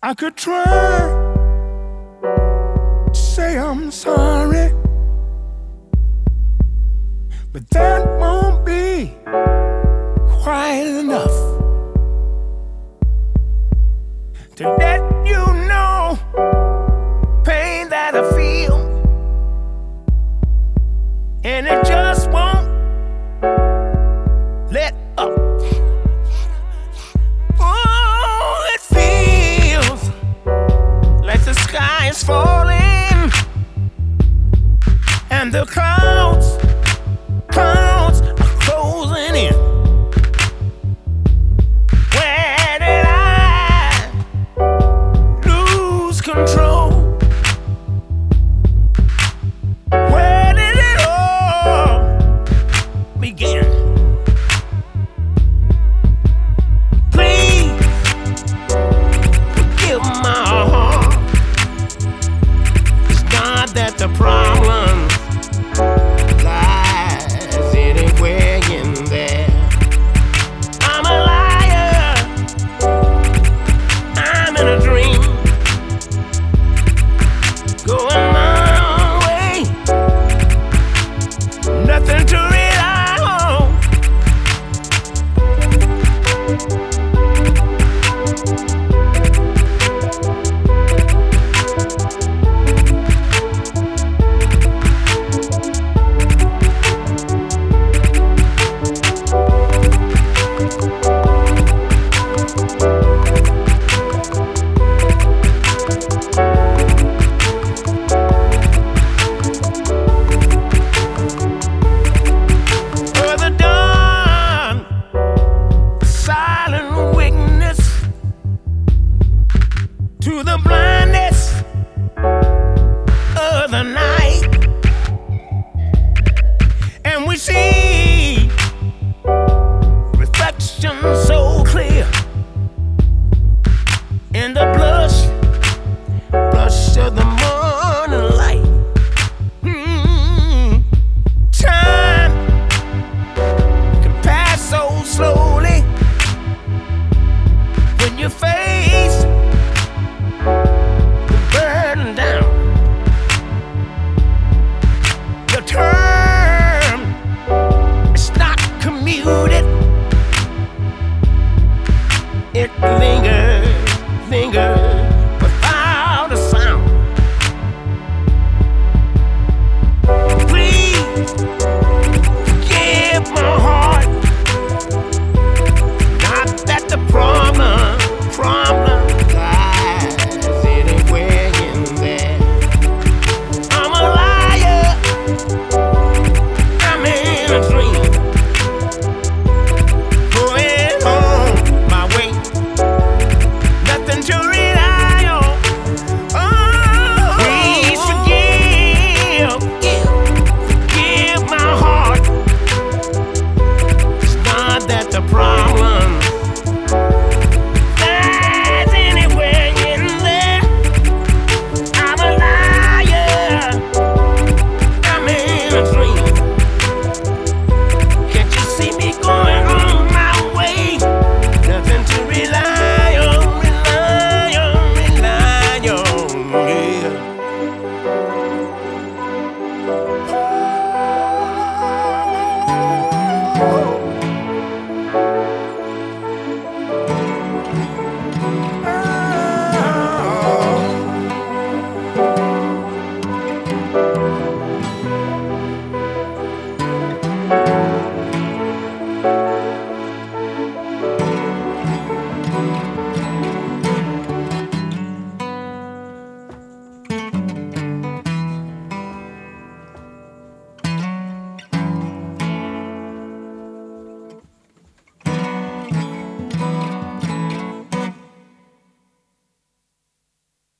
I could try to say I'm sorry, but that won't be quite enough to let you know pain that I feel, and it just won't let up. Oh, it feels like the sky is falling and the clouds are closing in. Where did I lose control? Where did it all begin? Please forgive my heart. It's not that the problem lies anywhere in there. I'm a liar, I'm in a dream, going my way, nothing to rely on. Further dawn, silent witness to the blind.